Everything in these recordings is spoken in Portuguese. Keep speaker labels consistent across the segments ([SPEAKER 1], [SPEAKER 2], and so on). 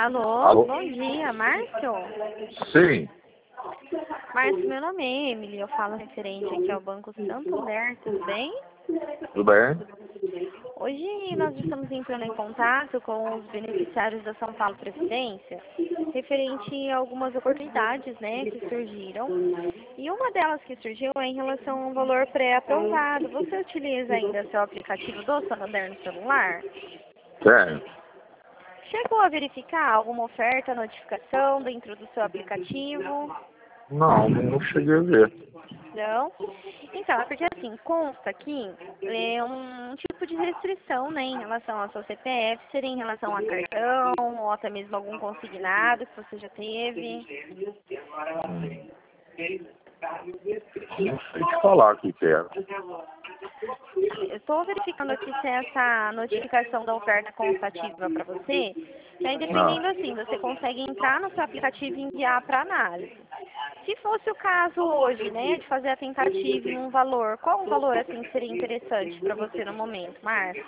[SPEAKER 1] Alô,
[SPEAKER 2] Alô?
[SPEAKER 1] bom dia, Márcio?
[SPEAKER 2] Sim.
[SPEAKER 1] Márcio, meu nome é Emily, eu falo referente aqui ao Banco Santander, tudo bem?
[SPEAKER 2] Tudo bem?
[SPEAKER 1] Hoje nós estamos entrando em contato com os beneficiários da São Paulo Previdência, referente a algumas oportunidades, né, que surgiram. E uma delas que surgiu é em relação a um valor pré-aprovado. Você utiliza ainda seu aplicativo do Santander no celular?
[SPEAKER 2] Tenho.
[SPEAKER 1] Chegou a verificar alguma oferta, notificação dentro do seu aplicativo?
[SPEAKER 2] Não cheguei a ver.
[SPEAKER 1] Não? Então, é porque assim, consta aqui um tipo de restrição, né, em relação ao seu CPF, seria em relação a cartão, ou até mesmo algum consignado que você já teve.
[SPEAKER 2] Não sei te falar o que era.
[SPEAKER 1] Eu estou verificando aqui se essa notificação da oferta constativa para você, e aí dependendo
[SPEAKER 2] Não.
[SPEAKER 1] assim, você consegue entrar no seu aplicativo e enviar para análise. Se fosse o caso hoje, né, de fazer a tentativa em um valor, qual o valor assim que seria interessante para você no momento, Márcio?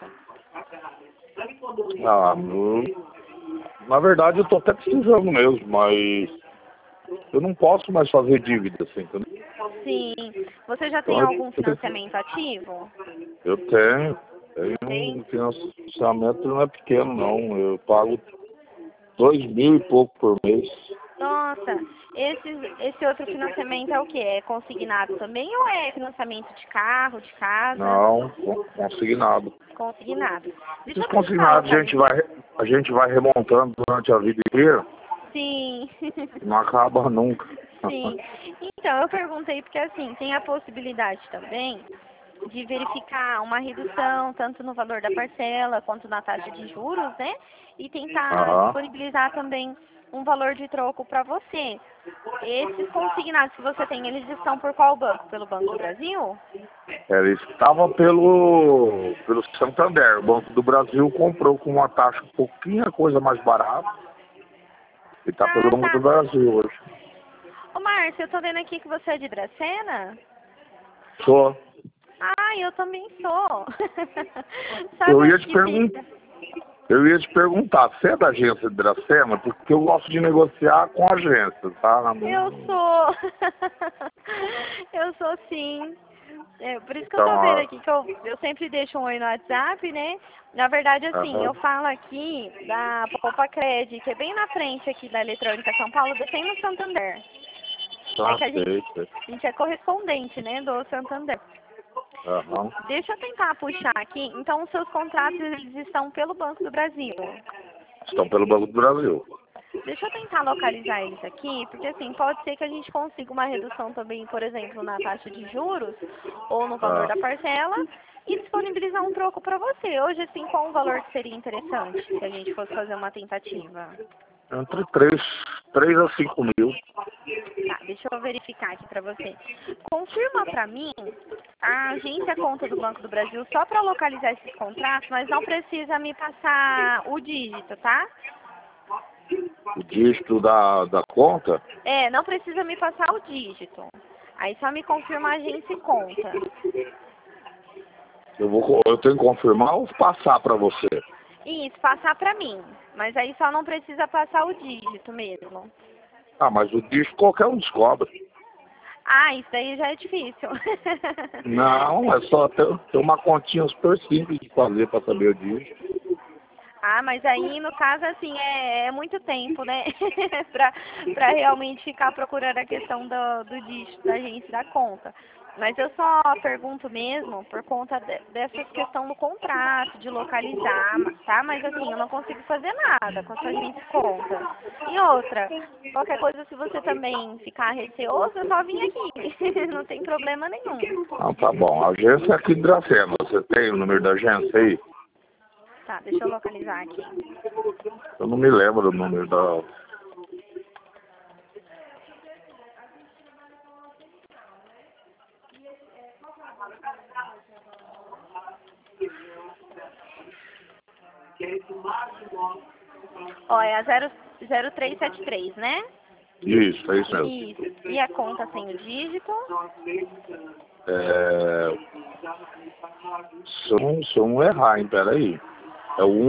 [SPEAKER 2] Na verdade eu tô até precisando mesmo, mas eu não posso mais fazer dívida, assim, entendeu?
[SPEAKER 1] Sim. Você já tem
[SPEAKER 2] Então,
[SPEAKER 1] algum financiamento ativo?
[SPEAKER 2] eu tenho um financiamento, não é pequeno não, eu pago 2.000 e pouco por mês.
[SPEAKER 1] Nossa, esse outro financiamento é o quê? É consignado também ou é financiamento de carro, de casa?
[SPEAKER 2] Não, consignado.
[SPEAKER 1] Consignado. Deixa
[SPEAKER 2] Esses
[SPEAKER 1] eu tentar
[SPEAKER 2] consignados
[SPEAKER 1] localizar.
[SPEAKER 2] a gente vai remontando durante a vida inteira,
[SPEAKER 1] Sim.
[SPEAKER 2] não acaba nunca.
[SPEAKER 1] Sim. Então, eu perguntei porque assim, tem a possibilidade também de verificar uma redução tanto no valor da parcela quanto na taxa de juros, né? E tentar
[SPEAKER 2] Aham.
[SPEAKER 1] disponibilizar também um valor de troco para você. Esses consignados que você tem, eles estão por qual banco? Pelo Banco do Brasil?
[SPEAKER 2] Ele estava pelo Santander. O Banco do Brasil comprou com uma taxa um pouquinho coisa mais barata. E está pelo
[SPEAKER 1] Ah,
[SPEAKER 2] Banco do
[SPEAKER 1] tá.
[SPEAKER 2] Brasil hoje.
[SPEAKER 1] Ô, Márcio, eu tô vendo aqui que você é de Dracena.
[SPEAKER 2] Só.
[SPEAKER 1] Ah, eu também sou. Sabe
[SPEAKER 2] Eu ia
[SPEAKER 1] onde
[SPEAKER 2] te
[SPEAKER 1] que
[SPEAKER 2] perguntar.
[SPEAKER 1] fica?
[SPEAKER 2] Eu ia te perguntar, você é da agência de Dracena? Porque eu gosto de negociar com a agência, tá?
[SPEAKER 1] Eu sou. Eu sou sim. É, por isso que eu
[SPEAKER 2] Então,
[SPEAKER 1] tô vendo aqui que eu sempre deixo um oi no WhatsApp, né? Na verdade, assim, eu
[SPEAKER 2] aham.
[SPEAKER 1] falo aqui da Poupa Cred, que é bem na frente aqui da Eletrônica São Paulo, descendo no Santander. É
[SPEAKER 2] Tá,
[SPEAKER 1] que
[SPEAKER 2] sei.
[SPEAKER 1] a gente é correspondente, né, do Santander.
[SPEAKER 2] Aham.
[SPEAKER 1] Deixa eu tentar puxar aqui. Então, os seus contratos, eles estão pelo Banco do Brasil.
[SPEAKER 2] Estão pelo Banco do Brasil.
[SPEAKER 1] Deixa eu tentar localizar eles aqui, porque assim, pode ser que a gente consiga uma redução também, por exemplo, na taxa de juros ou no valor
[SPEAKER 2] Ah.
[SPEAKER 1] da parcela e disponibilizar um troco para você. Hoje, assim, qual o valor que seria interessante se a gente fosse fazer uma tentativa?
[SPEAKER 2] Entre 3 a 5 mil.
[SPEAKER 1] Tá, deixa eu verificar aqui para você. Confirma para mim a agência conta do Banco do Brasil só para localizar esses contratos, mas não precisa me passar o dígito, tá?
[SPEAKER 2] O dígito da conta.
[SPEAKER 1] É, não precisa me passar o dígito. Aí só me confirma a agência e conta.
[SPEAKER 2] Eu tenho que confirmar ou passar para você?
[SPEAKER 1] Isso, passar pra mim. Mas aí só não precisa passar o dígito mesmo.
[SPEAKER 2] Ah, mas o dígito qualquer um descobre.
[SPEAKER 1] Ah, isso daí já é difícil.
[SPEAKER 2] Não, é só ter uma continha super simples de fazer para saber o dígito.
[SPEAKER 1] Ah, mas aí, no caso, assim, é muito tempo, né? pra realmente ficar procurando a questão do dígito da agência da conta. Mas eu só pergunto mesmo por conta dessa questão do contrato, de localizar, tá? Mas assim, eu não consigo fazer nada com a sua agência de conta. E outra, qualquer coisa, se você também ficar receoso, é só vir aqui. Não tem problema nenhum.
[SPEAKER 2] Ah, tá bom. A agência é aqui de Dracena. Você tem o número da agência aí?
[SPEAKER 1] Tá, deixa eu localizar aqui.
[SPEAKER 2] Eu não me lembro do número da...
[SPEAKER 1] Ó, é a 0373, né?
[SPEAKER 2] Isso, é isso mesmo.
[SPEAKER 1] Isso. E a conta sem o dígito?
[SPEAKER 2] Se eu não errar, hein? Peraí. É o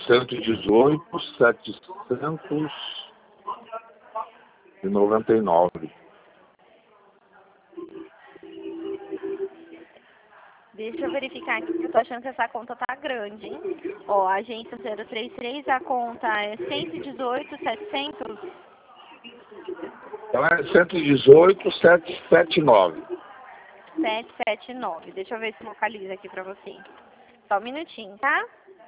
[SPEAKER 2] 1-118-799.
[SPEAKER 1] Deixa eu verificar aqui, porque eu tô achando que essa conta tá grande, hein? Ó, agência 033, a conta é 118.700.
[SPEAKER 2] Então é 118-779.
[SPEAKER 1] 779. Deixa eu ver se localiza aqui pra você. Só um minutinho, tá?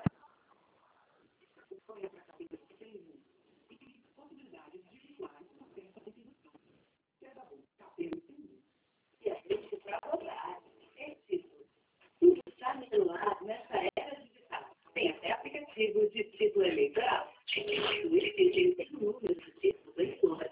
[SPEAKER 3] Tem até aplicativo de título eleitoral. Ele tem número de títulos eleitorais.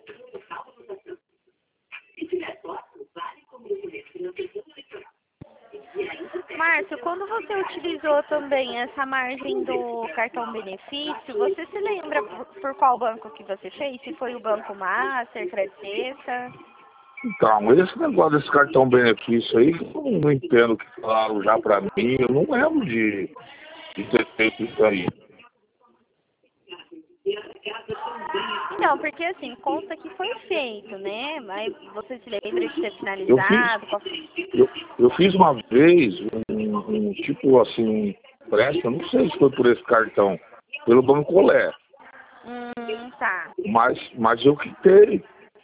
[SPEAKER 3] Se tiver foto, vale como documento financeiro eleitoral.
[SPEAKER 1] Márcio, quando você utilizou também essa margem do cartão benefício, você se lembra por qual banco que você fez? Se foi o Banco Master, Credita?
[SPEAKER 2] Então, esse negócio desse cartão benefício aí, eu não entendo o que falaram já pra mim. Eu não lembro de ter feito isso aí.
[SPEAKER 1] Não, porque assim, consta que foi feito, né? Mas você se lembra de ter
[SPEAKER 2] Eu
[SPEAKER 1] finalizado?
[SPEAKER 2] eu fiz uma vez um tipo assim, um empréstimo, não sei se foi por esse cartão, pelo Banco Olé.
[SPEAKER 1] Tá.
[SPEAKER 2] Mas eu quitei.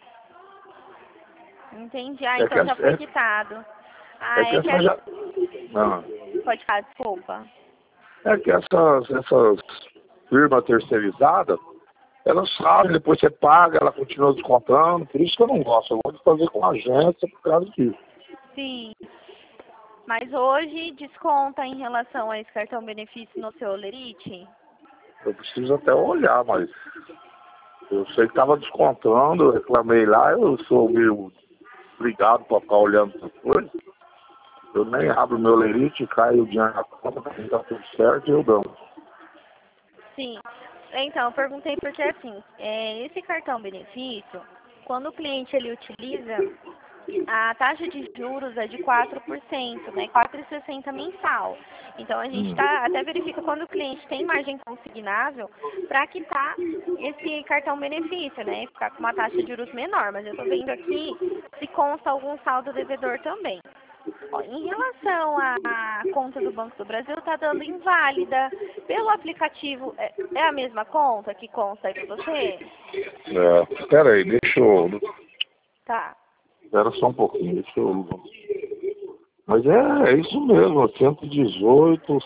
[SPEAKER 1] Entendi. Ah,
[SPEAKER 2] É
[SPEAKER 1] então
[SPEAKER 2] que
[SPEAKER 1] já foi quitado. Ah,
[SPEAKER 2] é que essa já. Não,
[SPEAKER 1] Pode ficar, desculpa.
[SPEAKER 2] é que essas firmas terceirizadas, elas sabem, depois você paga, ela continua descontando, por isso que eu não gosto. Eu gosto de fazer com a agência por causa disso.
[SPEAKER 1] Sim. Mas hoje desconta em relação a esse cartão benefício no seu Lerite?
[SPEAKER 2] Eu preciso até olhar, mas eu sei que estava descontando, eu reclamei lá, eu sou meio obrigado para ficar olhando essas coisas. Eu nem abro meu lerite, cai o dinheiro na conta, pra mim tá tudo certo e eu dou.
[SPEAKER 1] Sim. Então, eu perguntei porque assim, esse cartão benefício, quando o cliente ele utiliza, a taxa de juros é de 4%, né? 4,60 mensal. Então a gente até verifica quando o cliente tem margem consignável para quitar esse cartão benefício, né? Ficar com uma taxa de juros menor. Mas eu estou vendo aqui se consta algum saldo devedor também. Ó, em relação à conta do Banco do Brasil, está dando inválida. Pelo aplicativo, é a mesma conta que consta aí para você?
[SPEAKER 2] Espera aí, deixa eu...
[SPEAKER 1] Tá.
[SPEAKER 2] Espera só um pouquinho, deixa eu... Mas é isso mesmo, 118,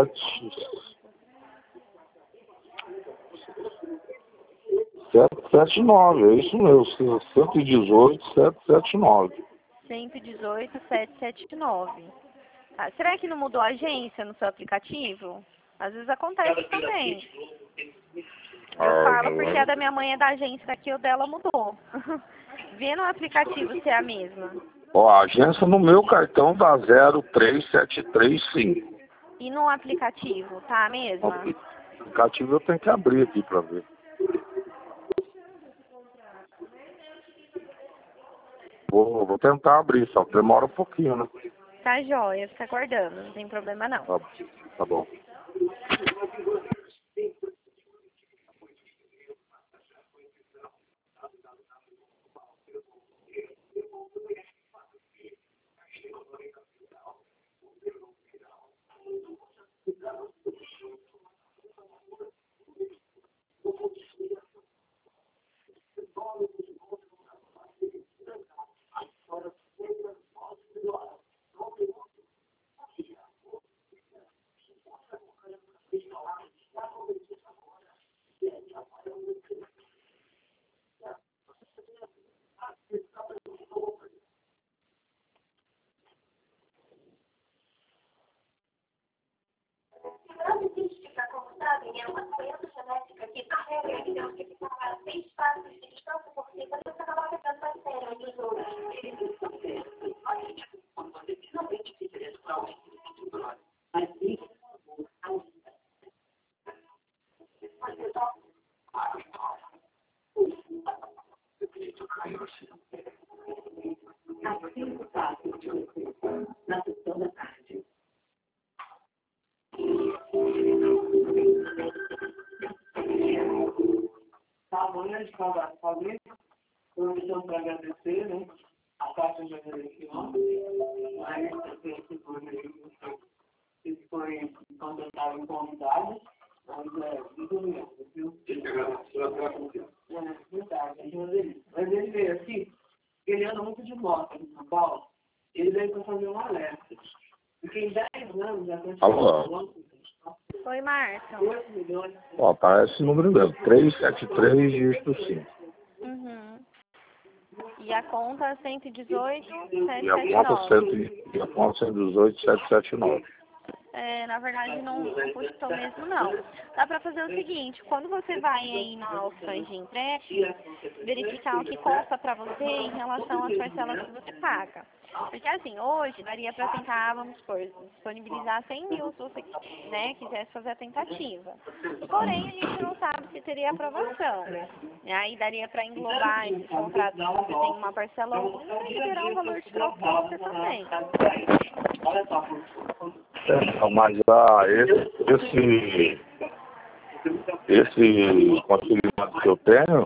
[SPEAKER 2] 779, é isso mesmo, 118, 779.
[SPEAKER 1] 118.779. Tá. Será que não mudou a agência no seu aplicativo? Às vezes acontece também. Eu falo porque a da minha mãe é da agência daqui, o dela mudou. Vê no aplicativo se é a mesma.
[SPEAKER 2] Ó, a agência no meu cartão dá 03735.
[SPEAKER 1] E no aplicativo, tá a mesma?
[SPEAKER 2] O aplicativo eu tenho que abrir aqui para ver. Vou tentar abrir, só que demora um pouquinho, né?
[SPEAKER 1] Tá jóia, fica aguardando, não tem problema não.
[SPEAKER 2] Tá bom.
[SPEAKER 3] Na sessão da tarde. quando a gente pagar somente, aproveitando para agradecer, né? A taxa de agradecimento, mas esse foi contratado em comunidade, mas muito mesmo, viu? É verdade, mas ele veio aqui, ele anda muito de moto em São Paulo, ele veio para fazer um alerta. Porque em 10 anos já tem
[SPEAKER 2] Alô?
[SPEAKER 1] Oi, Márcio.
[SPEAKER 3] 8 milhões.
[SPEAKER 2] Ó, tá esse número mesmo. 373, dígito 5.
[SPEAKER 1] Uhum. E a conta 118,
[SPEAKER 2] E a conta
[SPEAKER 1] 779.
[SPEAKER 2] e a conta 118, 779.
[SPEAKER 1] Na verdade, não custou mesmo, não. Dá para fazer o seguinte, quando você vai aí nas opções de empréstimo, verificar o que consta para você em relação às parcelas que você paga. Porque assim, hoje daria para tentar, vamos supor, disponibilizar 100 mil se você quisesse fazer a tentativa. Porém, a gente não sabe se teria aprovação. E aí daria para englobar esses contratos que você tem uma parcela única e liberar um valor de troca para você também.
[SPEAKER 2] Mas esse consignado que eu tenho,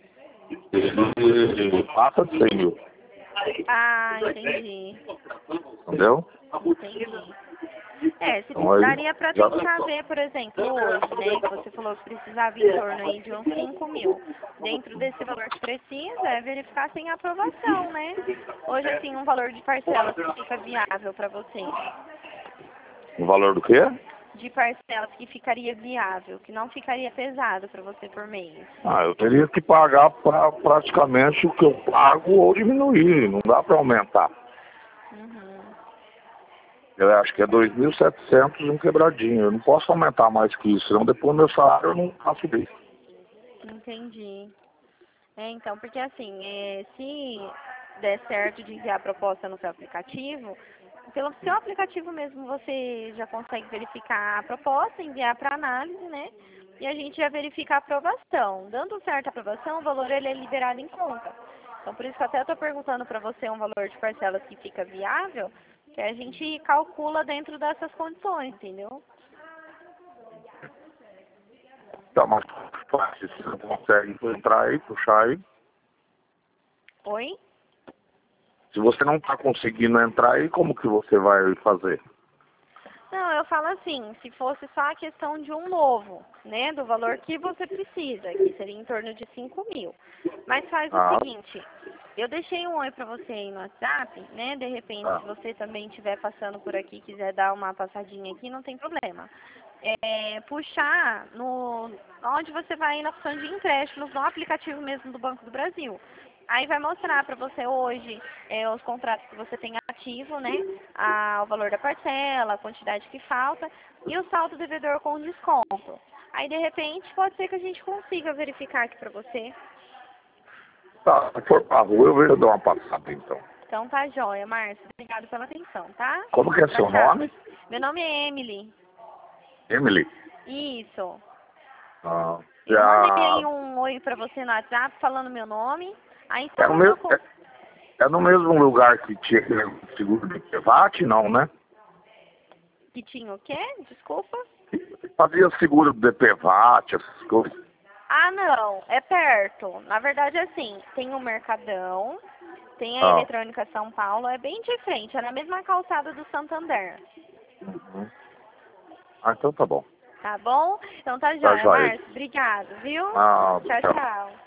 [SPEAKER 2] ele passa de 100 mil.
[SPEAKER 1] Ah, entendi.
[SPEAKER 2] Entendeu?
[SPEAKER 1] Entendi. Se
[SPEAKER 2] Então,
[SPEAKER 1] daria para tentar ver, por exemplo, hoje, né, que você falou que precisava em torno aí de uns 5 mil. Dentro desse valor que precisa, verificar sem aprovação, né? Hoje, assim, um valor de parcelas que fica viável para você.
[SPEAKER 2] O valor do quê?
[SPEAKER 1] De parcelas que ficaria viável, que não ficaria pesado para você por mês.
[SPEAKER 2] Eu teria que pagar praticamente o que eu pago ou diminuir, não dá para aumentar.
[SPEAKER 1] Uhum.
[SPEAKER 2] Eu acho que é 2.700 um quebradinho. Eu não posso aumentar mais que isso, senão depois meu salário eu não faço bem.
[SPEAKER 1] Entendi. Então, porque assim, se der certo de enviar a proposta no seu aplicativo, pelo seu aplicativo mesmo você já consegue verificar a proposta, enviar para análise, né? E a gente já verifica a aprovação. Dando certa aprovação, o valor ele é liberado em conta. Então, por isso que eu até estou perguntando para você um valor de parcelas que fica viável, que a gente calcula dentro dessas condições, entendeu?
[SPEAKER 2] Tá, mas fácil, se você consegue entrar aí, puxar aí.
[SPEAKER 1] Oi?
[SPEAKER 2] Se você não está conseguindo entrar aí, como que você vai fazer?
[SPEAKER 1] Não, eu falo assim, se fosse só a questão de um novo, né, do valor que você precisa, que seria em torno de 5 mil. Mas faz o seguinte, eu deixei um oi para você aí no WhatsApp, né, de repente se você também estiver passando por aqui, quiser dar uma passadinha aqui, não tem problema. Puxar onde você vai na opção de empréstimos, no aplicativo mesmo do Banco do Brasil. Aí vai mostrar para você hoje os contratos que você tem ativo, né? O valor da parcela, a quantidade que falta e o saldo devedor com desconto. Aí, de repente, pode ser que a gente consiga verificar aqui para você.
[SPEAKER 2] Tá, se for pra rua, eu vejo dar uma passada, então.
[SPEAKER 1] Então tá joia, Márcio. Obrigado pela atenção, tá?
[SPEAKER 2] Como que é seu nome?
[SPEAKER 1] Meu nome é Emily.
[SPEAKER 2] Emily?
[SPEAKER 1] Isso.
[SPEAKER 2] Já...
[SPEAKER 1] Eu mandei aí um oi para você no WhatsApp falando meu nome. Aí
[SPEAKER 2] É no mesmo lugar que tinha aquele seguro de PVAT, não, né?
[SPEAKER 1] Que tinha o quê? Desculpa.
[SPEAKER 2] Fazia seguro de DPVAT, essas coisas.
[SPEAKER 1] Ah, não. É perto. Na verdade, assim, tem o Mercadão, tem a Eletrônica São Paulo, é bem de frente, é na mesma calçada do Santander.
[SPEAKER 2] Uhum. Então tá bom.
[SPEAKER 1] Tá bom? Então tá joia,
[SPEAKER 2] joia.
[SPEAKER 1] Márcio. Obrigado, viu?
[SPEAKER 2] Tchau.
[SPEAKER 1] Tchau, tchau.